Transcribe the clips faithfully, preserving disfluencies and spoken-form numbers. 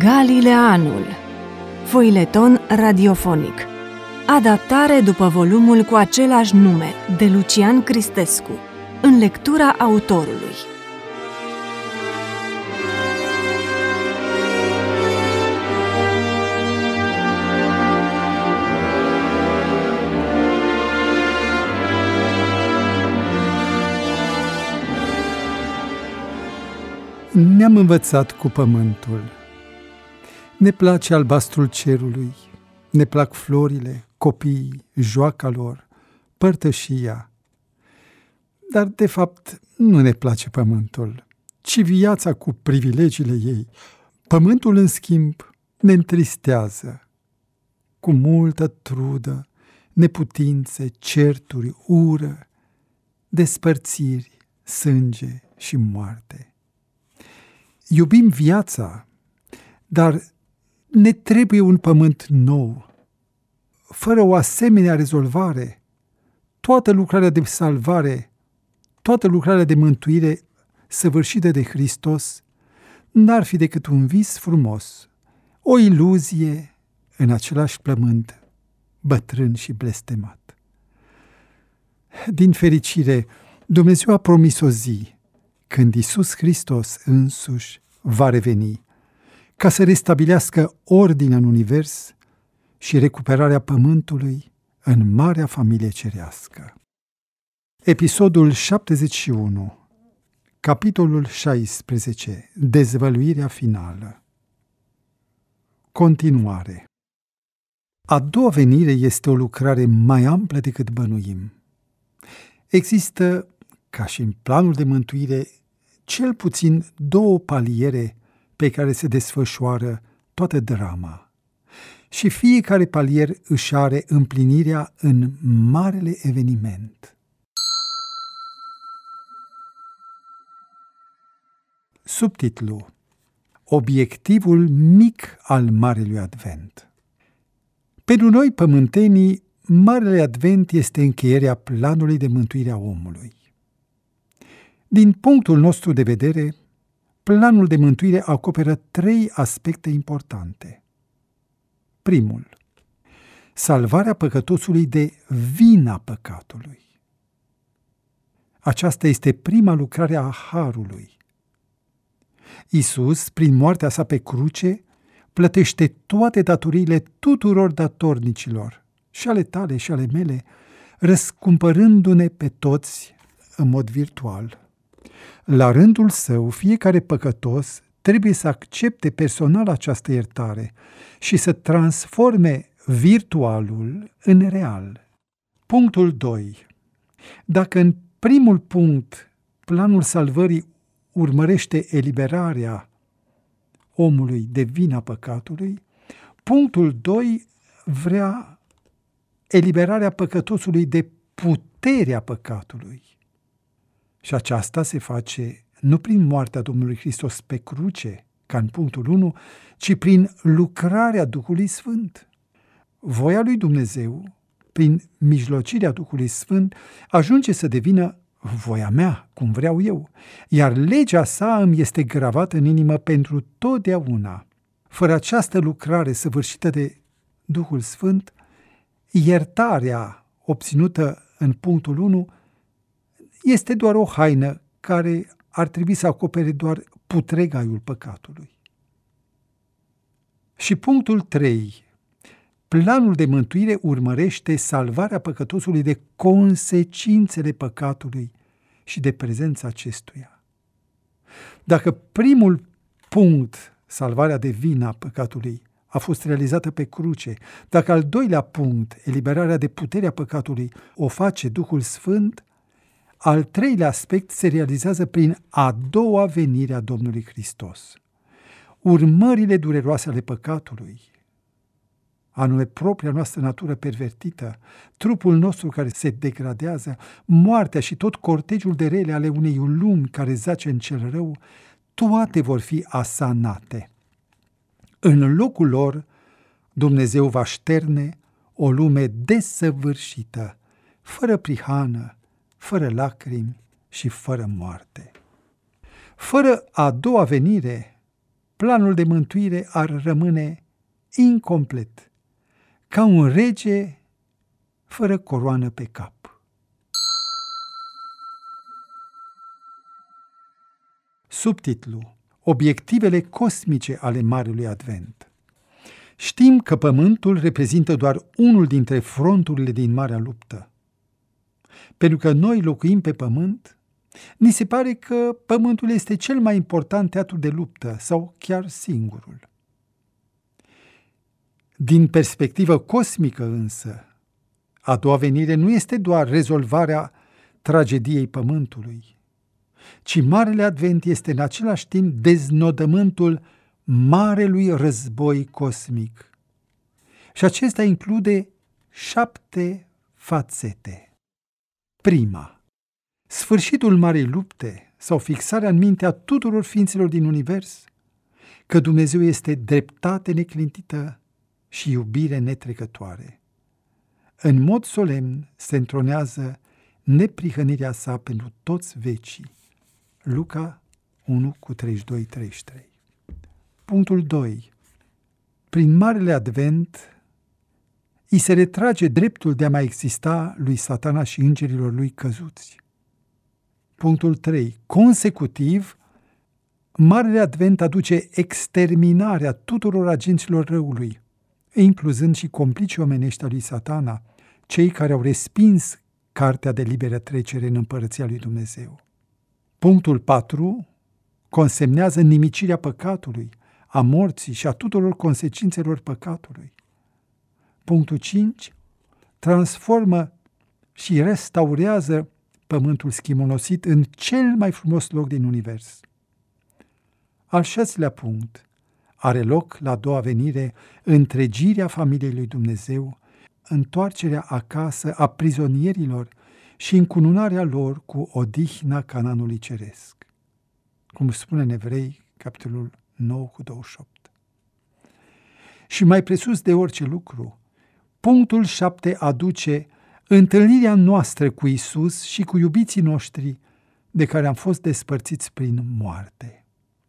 Galileanul. Foileton radiofonic. Adaptare după volumul cu același nume, de Lucian Cristescu, în lectura autorului. Ne-am învățat cu pământul. Ne place albastrul cerului, ne plac florile, copiii, joaca lor, părtășia. Dar, de fapt, nu ne place pământul, ci viața cu privilegiile ei. Pământul, în schimb, ne întristează. Cu multă trudă, neputințe, certuri, ură, despărțiri, sânge și moarte. Iubim viața, dar ne trebuie un pământ nou. Fără o asemenea rezolvare, toată lucrarea de salvare, toată lucrarea de mântuire săvârșită de Hristos n-ar fi decât un vis frumos, o iluzie în același pământ bătrân și blestemat. Din fericire, Dumnezeu a promis o zi când Iisus Hristos însuși va reveni, ca să restabilească ordinea în univers și recuperarea pământului în marea familie cerească. Episodul șaptezeci și unu, capitolul șaisprezece, dezvăluirea finală. Continuare. A doua venire este o lucrare mai amplă decât bănuim. Există, ca și în planul de mântuire, cel puțin două paliere pe care se desfășoară toată drama. Și fiecare palier își are împlinirea în marele eveniment. Subtitlu: Obiectivul mic al Marelui Advent. Pentru noi, pământenii, Marele Advent este încheierea planului de mântuire a omului. Din punctul nostru de vedere, planul de mântuire acoperă trei aspecte importante. Primul, salvarea păcătosului de vina păcatului. Aceasta este prima lucrare a harului. Iisus, prin moartea sa pe cruce, plătește toate datoriile tuturor datornicilor, și ale tale și ale mele, răscumpărându-ne pe toți în mod virtual. La rândul său, fiecare păcătos trebuie să accepte personal această iertare și să transforme virtualul în real. Punctul doi. Dacă în primul punct planul salvării urmărește eliberarea omului de vina păcatului, punctul doi vrea eliberarea păcătosului de puterea păcatului. Și aceasta se face nu prin moartea Domnului Hristos pe cruce, ca în punctul unu, ci prin lucrarea Duhului Sfânt. Voia lui Dumnezeu, prin mijlocirea Duhului Sfânt, ajunge să devină voia mea, cum vreau eu, iar legea sa îmi este gravată în inimă pentru totdeauna. Fără această lucrare săvârșită de Duhul Sfânt, iertarea obținută în punctul unu este doar o haină care ar trebui să acopere doar putregaiul păcatului. Și punctul trei. Planul de mântuire urmărește salvarea păcătosului de consecințele păcatului și de prezența acestuia. Dacă primul punct, salvarea de vina păcatului, a fost realizată pe cruce, dacă al doilea punct, eliberarea de puterea păcatului, o face Duhul Sfânt, al treilea aspect se realizează prin a doua venire a Domnului Hristos. Urmările dureroase ale păcatului, anume propria noastră natură pervertită, trupul nostru care se degradează, moartea și tot cortegiul de rele ale unei lumi care zace în cel rău, toate vor fi asanate. În locul lor, Dumnezeu va șterne o lume desăvârșită, fără prihană, fără lacrimi și fără moarte. Fără a doua venire, planul de mântuire ar rămâne incomplet, ca un rege fără coroană pe cap. Subtitlu: Obiectivele cosmice ale Marelui Advent. Știm că Pământul reprezintă doar unul dintre fronturile din Marea Luptă. Pentru că noi locuim pe Pământ, ni se pare că Pământul este cel mai important teatru de luptă, sau chiar singurul. Din perspectivă cosmică însă, a doua venire nu este doar rezolvarea tragediei Pământului, ci Marele Advent este în același timp deznodământul marelui război cosmic. Și acesta include șapte fațete. Prima, sfârșitul Marei Lupte sau fixarea în mintea tuturor ființelor din univers că Dumnezeu este dreptate neclintită și iubire netrecătoare. În mod solemn se întronează neprihănirea sa pentru toți vecii. Luca unu cu treizeci și doi treizeci și trei. Punctul doi. Prin Marele Advent îi se retrage dreptul de a mai exista lui Satana și îngerilor lui căzuți. Punctul trei. Consecutiv, Marele Advent aduce exterminarea tuturor agenților răului, incluzând și complicii omenești al lui Satana, cei care au respins cartea de liberă trecere în Împărăția lui Dumnezeu. Punctul patru consemnează nimicirea păcatului, a morții și a tuturor consecințelor păcatului. Punctul cinci transformă și restaurează pământul schimonosit în cel mai frumos loc din univers. Al șaselea punct are loc la a doua venire întregirea familiei lui Dumnezeu, întoarcerea acasă a prizonierilor și încununarea lor cu odihna Canaanului ceresc. Cum spune în Evrei, capitolul nouă cu douăzeci și opt. Și mai presus de orice lucru, punctul șapte aduce întâlnirea noastră cu Isus și cu iubiții noștri de care am fost despărțiți prin moarte.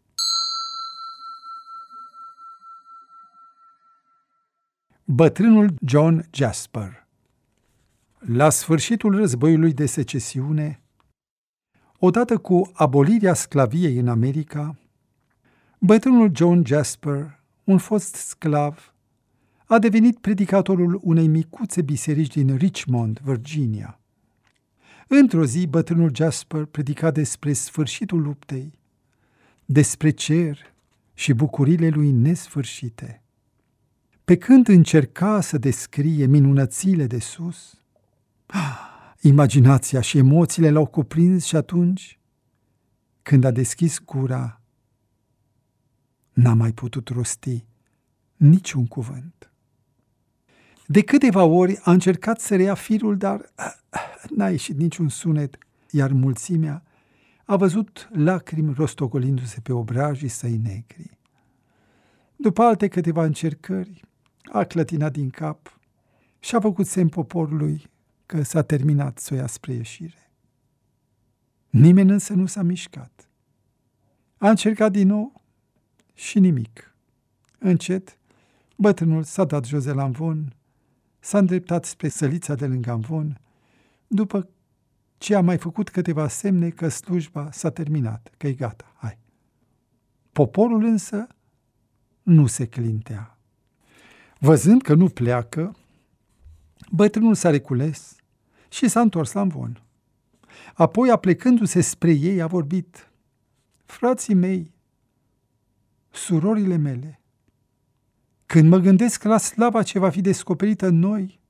Bătrânul John Jasper. La sfârșitul războiului de secesiune, odată cu abolirea sclaviei în America, bătrânul John Jasper, un fost sclav, a devenit predicatorul unei micuțe biserici din Richmond, Virginia. Într-o zi, bătrânul Jasper predica despre sfârșitul luptei, despre cer și bucurile lui nesfârșite. Pe când încerca să descrie minunățile de sus, imaginația și emoțiile l-au cuprins și atunci, când a deschis gura, n-a mai putut rosti niciun cuvânt. De câteva ori a încercat să reia firul, dar n-a ieșit niciun sunet, iar mulțimea a văzut lacrimi rostogolindu-se pe obrajii săi negri. După alte câteva încercări, a clătinat din cap și a făcut semn poporului că s-a terminat să o ia spre ieșire. Nimeni însă nu s-a mișcat. A încercat din nou și nimic. Încet, bătrânul s-a dat jos de la amvon, s-a îndreptat spre sălița de lângă amvon, după ce a mai făcut câteva semne că slujba s-a terminat, că e gata, hai. Poporul însă nu se clintea. Văzând că nu pleacă, bătrânul s-a recules și s-a întors la amvon. Apoi, aplecându-se spre ei, a vorbit: frații mei, surorile mele, când mă gândesc la slava ce va fi descoperită în noi,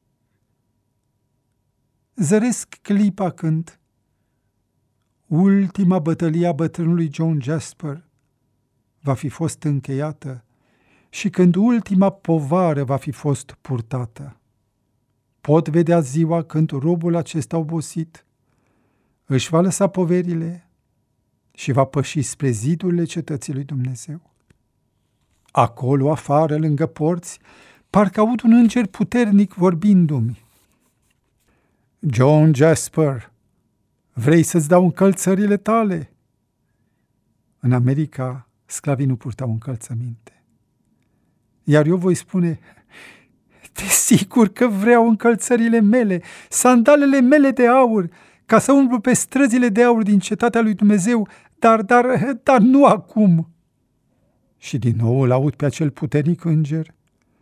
zăresc clipa când ultima bătălie a bătrânului John Jasper va fi fost încheiată și când ultima povară va fi fost purtată. Pot vedea ziua când robul acesta obosit își va lăsa poverile și va păși spre zidurile cetății lui Dumnezeu. Acolo, afară, lângă porți, parcă aud un înger puternic vorbindu-mi: John Jasper, vrei să-ți dau încălțările tale? În America sclavii nu purtau încălțăminte. Iar eu voi spune, desigur că vreau încălțările mele, sandalele mele de aur, ca să umblu pe străzile de aur din cetatea lui Dumnezeu, dar, dar, dar nu acum. Și din nou îl aud pe acel puternic înger.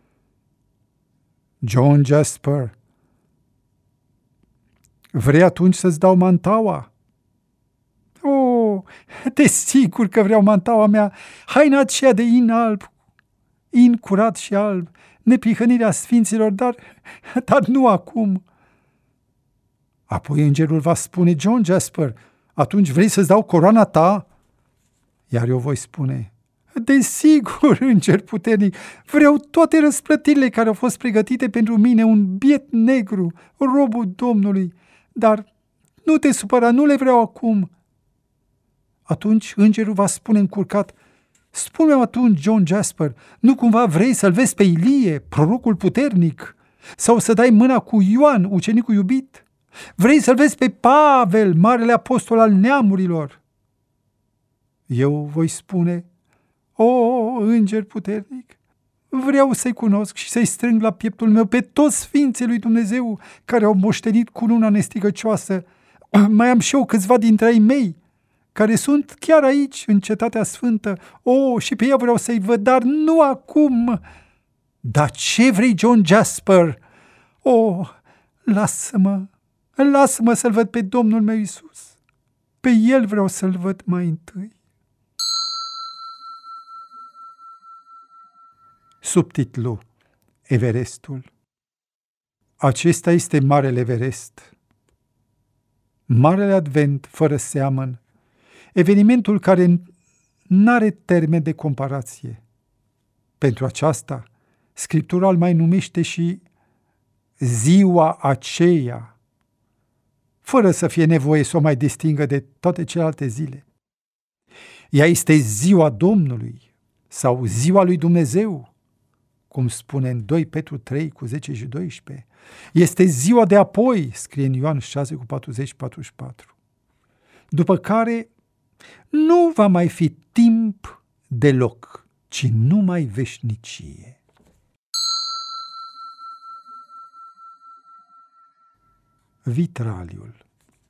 John Jasper, vrei atunci să-ți dau mantaua? Oh, desigur că vreau mantaua mea, haina aceea de in alb, in curat și alb, neprihănirea sfinților, dar, dar nu acum. Apoi îngerul va spune, John Jasper, atunci vrei să-ți dau coroana ta? Iar eu voi spune, desigur, înger puternic, vreau toate răsplătirile care au fost pregătite pentru mine, un biet negru, robul Domnului, dar nu te supăra, nu le vreau acum. Atunci îngerul va spune încurcat, spune-mi atunci, John Jasper, nu cumva vrei să-l vezi pe Ilie, prorocul puternic, sau să dai mâna cu Ioan, ucenicul iubit? Vrei să-l vezi pe Pavel, marele apostol al neamurilor? Eu voi spune, o, înger puternic, vreau să-i cunosc și să-i strâng la pieptul meu pe toți sfinții lui Dumnezeu care au moștenit cununa nestigăcioasă. Mai am și eu câțiva dintre ai mei care sunt chiar aici, în cetatea sfântă. O, și pe ea vreau să-i văd, dar nu acum. Dar ce vrei, John Jasper? O, lasă-mă, lasă-mă să-l văd pe Domnul meu Iisus. Pe el vreau să-l văd mai întâi. Subtitlu: Everestul. Acesta este Marele Everest. Marele Advent, fără seamăn, evenimentul care n-are termen de comparație. Pentru aceasta, Scriptura îl mai numește și ziua aceea, fără să fie nevoie să o mai distingă de toate celelalte zile. Ea este ziua Domnului sau ziua lui Dumnezeu, cum spune în doi Petru trei cu zece și doisprezece. Este ziua de apoi, scrie în Ioan șase cu patruzeci și patruzeci și patru. După care nu va mai fi timp deloc, ci numai veșnicie. Vitraliul.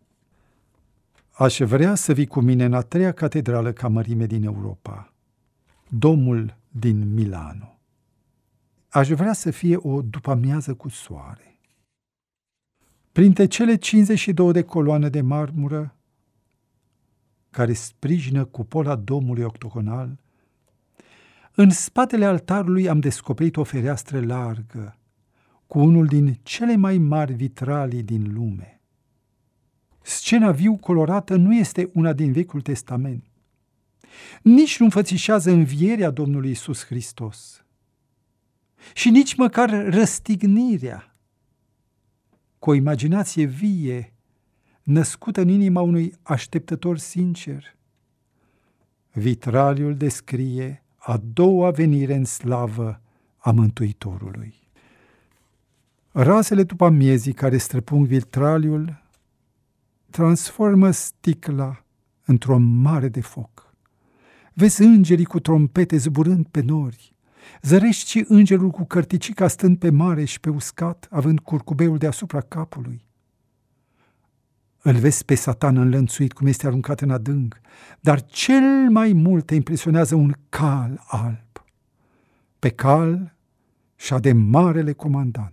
Aș vrea să vii cu mine în a treia catedrală ca mărime din Europa, Domul din Milano. Aș vrea să fie o după-amiază cu soare. Printre cele cincizeci și două de coloane de marmură care sprijină cupola domului octogonal, în spatele altarului am descoperit o fereastră largă cu unul din cele mai mari vitralii din lume. Scena viu colorată nu este una din Vechiul Testament. Nici nu înfățișează învierea Domnului Iisus Hristos și nici măcar răstignirea. Cu o imaginație vie, născută în inima unui așteptător sincer, vitraliul descrie a doua venire în slavă a Mântuitorului. Razele după amiezii care străpung vitraliul transformă sticla într-o mare de foc. Vezi îngerii cu trompete zburând pe nori, zărești și îngerul cu cărticica stând pe mare și pe uscat, având curcubeul deasupra capului. Îl vezi pe Satan înlănțuit cum este aruncat în adânc, dar cel mai mult te impresionează un cal alb. Pe cal șade marele comandant.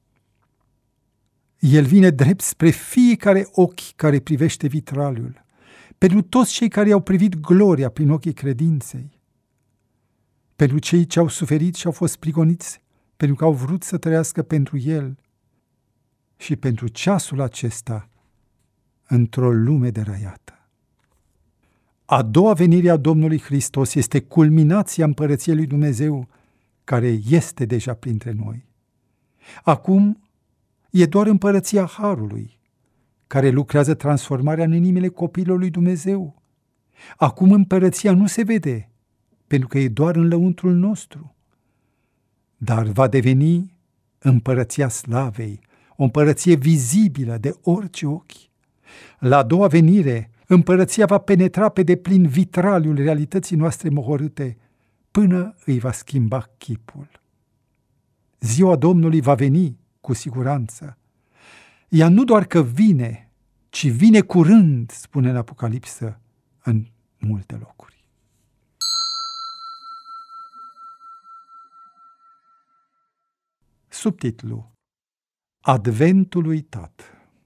El vine drept spre fiecare ochi care privește vitraliul, pentru toți cei care au privit gloria prin ochii credinței, pentru cei ce au suferit și au fost prigoniți, pentru că au vrut să trăiască pentru El și pentru ceasul acesta într-o lume deraiată. A doua venire a Domnului Hristos este culminația împărăției lui Dumnezeu, care este deja printre noi. Acum e doar împărăția Harului, care lucrează transformarea în inimile copiilor lui Dumnezeu. Acum împărăția nu se vede, pentru că e doar în lăuntrul nostru, dar va deveni împărăția slavei, o împărăție vizibilă de orice ochi. La a doua venire, Împărăția va penetra pe deplin vitraliul realității noastre mohorâte până îi va schimba chipul. Ziua Domnului va veni cu siguranță. Ea nu doar că vine, ci vine curând, spune în Apocalipsă, în multe locuri. Subtitlu: Adventul uitat.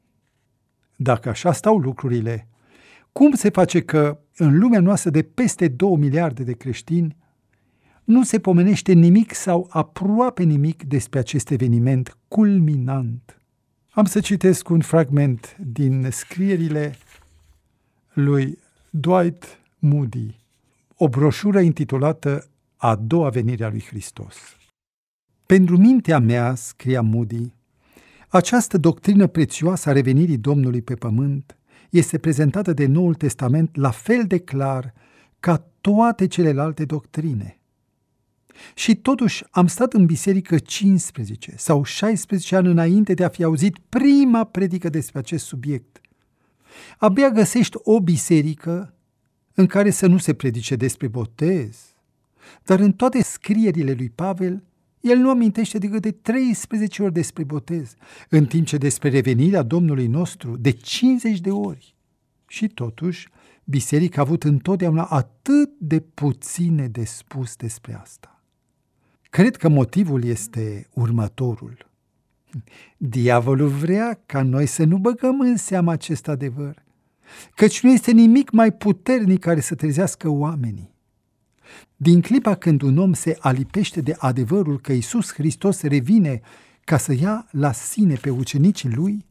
Dacă așa stau lucrurile, cum se face că în lumea noastră de peste două miliarde de creștini nu se pomenește nimic sau aproape nimic despre acest eveniment culminant? Am să citesc un fragment din scrierile lui Dwight Moody, o broșură intitulată A doua venire a lui Hristos. Pentru mintea mea, scria Moody, această doctrină prețioasă a revenirii Domnului pe pământ este prezentată de Noul Testament la fel de clar ca toate celelalte doctrine. Și totuși am stat în biserică cincisprezece sau șaisprezece ani înainte de a fi auzit prima predică despre acest subiect. Abia găsești o biserică în care să nu se predice despre botez, dar în toate scrierile lui Pavel, el nu amintește decât de treisprezece ori despre botez, în timp ce despre revenirea Domnului nostru de cincizeci de ori. Și totuși, biserica a avut întotdeauna atât de puține de spus despre asta. Cred că motivul este următorul. Diavolul vrea ca noi să nu băgăm în seamă acest adevăr, căci nu este nimic mai puternic care să trezească oamenii. Din clipa când un om se alipește de adevărul că Iisus Hristos revine ca să ia la sine pe ucenicii lui,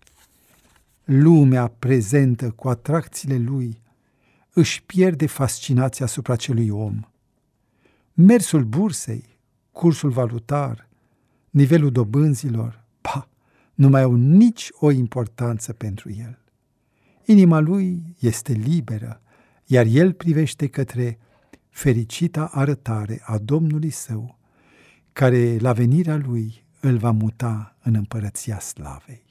lumea prezentă cu atracțiile lui își pierde fascinația asupra acelui om. Mersul bursei, cursul valutar, nivelul dobânzilor, pa, nu mai au nici o importanță pentru el. Inima lui este liberă, iar el privește către fericita arătare a Domnului său, care la venirea lui îl va muta în împărăția slavei.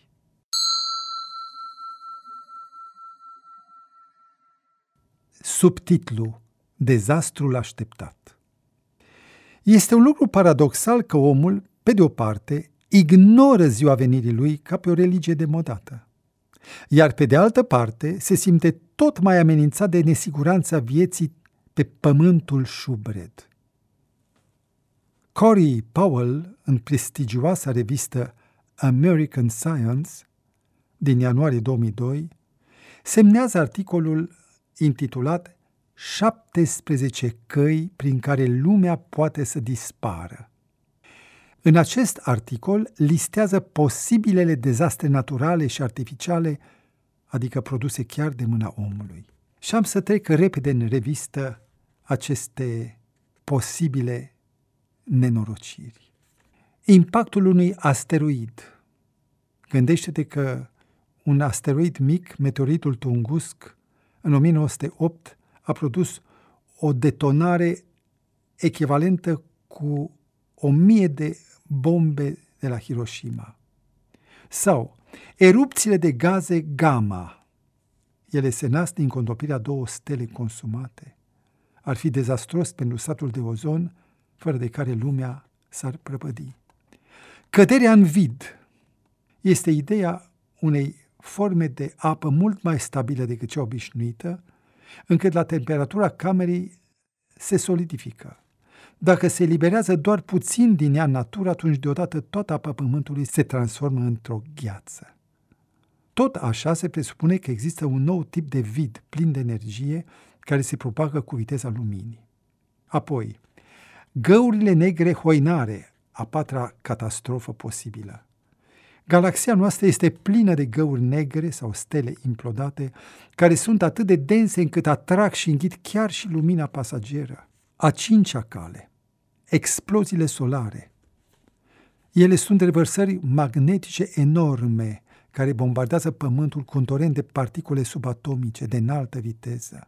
Subtitlu: Dezastrul așteptat. Este un lucru paradoxal că omul, pe de o parte, ignoră ziua venirii lui ca pe o religie demodată, iar pe de altă parte se simte tot mai amenințat de nesiguranța vieții pe pământul șubred. Corey Powell, în prestigioasa revistă American Science, din ianuarie două mii doi, semnează articolul intitulat șaptesprezece căi prin care lumea poate să dispară. În acest articol listează posibilele dezastre naturale și artificiale, adică produse chiar de mâna omului. Și am să trec repede în revistă aceste posibile nenorociri. Impactul unui asteroid. Gândește-te că un asteroid mic, meteoritul Tungusk, în o mie nouă sute opt, a produs o detonare echivalentă cu o mie de bombe de la Hiroshima. Sau erupțiile de gaze gamma. Ele se nasc din contopirea două stele consumate. Ar fi dezastros pentru stratul de ozon, fără de care lumea s-ar prăpădi. Căderea în vid este ideea unei forme de apă mult mai stabilă decât cea obișnuită, încât la temperatura camerei se solidifică. Dacă se eliberează doar puțin din ea în natură, atunci deodată toată apa pământului se transformă într-o gheață. Tot așa se presupune că există un nou tip de vid plin de energie care se propagă cu viteza luminii. Apoi, găurile negre hoinare, a patra catastrofă posibilă. Galaxia noastră este plină de găuri negre sau stele implodate, care sunt atât de dense încât atrag și înghit chiar și lumina pasageră. A cincea cale, exploziile solare. Ele sunt revărsări magnetice enorme, care bombardează Pământul cu un torent de particule subatomice de înaltă viteză.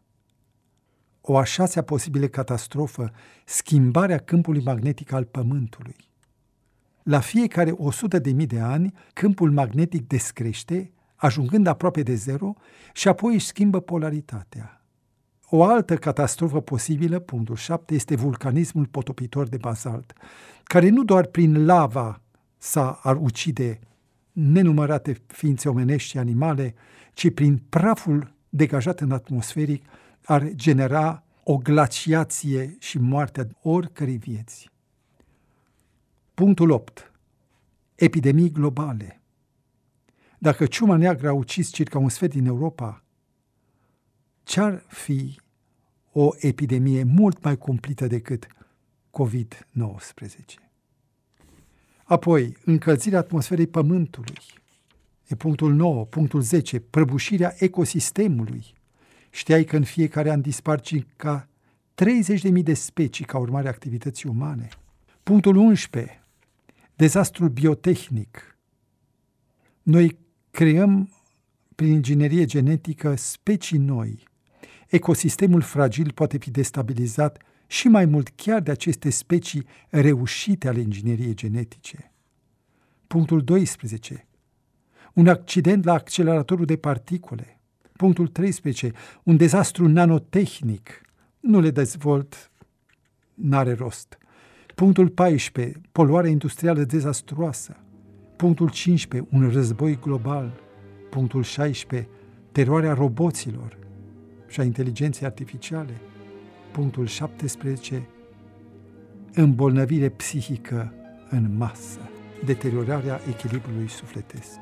O a șasea posibilă catastrofă, schimbarea câmpului magnetic al Pământului. La fiecare o sută de mii de ani, câmpul magnetic descrește, ajungând aproape de zero, și apoi își schimbă polaritatea. O altă catastrofă posibilă, punctul șapte, este vulcanismul potopitor de bazalt, care nu doar prin lava sa ar ucide nenumărate ființe omenești și animale, ci prin praful degajat în atmosferic ar genera o glaciație și moartea oricărei vieți. Punctul opt. Epidemii globale. Dacă ciuma neagră a ucis circa un sfert din Europa, ce-ar fi o epidemie mult mai cumplită decât covid nouăsprezece? Apoi, încălzirea atmosferei Pământului. E punctul nouă. Punctul zece. Prăbușirea ecosistemului. Știai că în fiecare an dispar circa treizeci de mii de specii ca urmare a activității umane. Punctul unsprezece. Dezastrul biotehnic. Noi creăm prin inginerie genetică specii noi. Ecosistemul fragil poate fi destabilizat și mai mult chiar de aceste specii reușite ale ingineriei genetice. Punctul doisprezece. Un accident la acceleratorul de particule. Punctul treisprezece. Un dezastru nanotehnic. Nu le dezvolt, n-are rost. Punctul paisprezece. Poluarea industrială dezastruoasă. Punctul cincisprezece. Un război global. Punctul șaisprezece. Teroarea roboților și a inteligenței artificiale. Punctul șaptesprezece. Îmbolnăvire psihică în masă. Deteriorarea echilibrului sufletesc.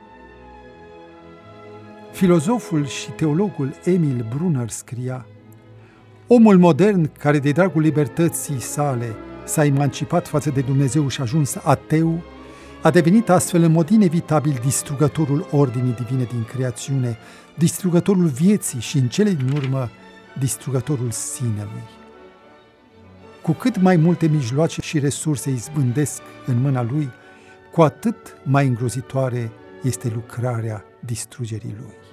Filozoful și teologul Emil Brunner scria: omul modern, care de dragul libertății sale s-a emancipat față de Dumnezeu și a ajuns ateu, a devenit astfel în mod inevitabil distrugătorul ordinii divine din creațiune, distrugătorul vieții și, în cele din urmă, distrugătorul sinelui. Cu cât mai multe mijloace și resurse izbândesc în mâna lui, cu atât mai îngrozitoare este lucrarea distrugerii lui.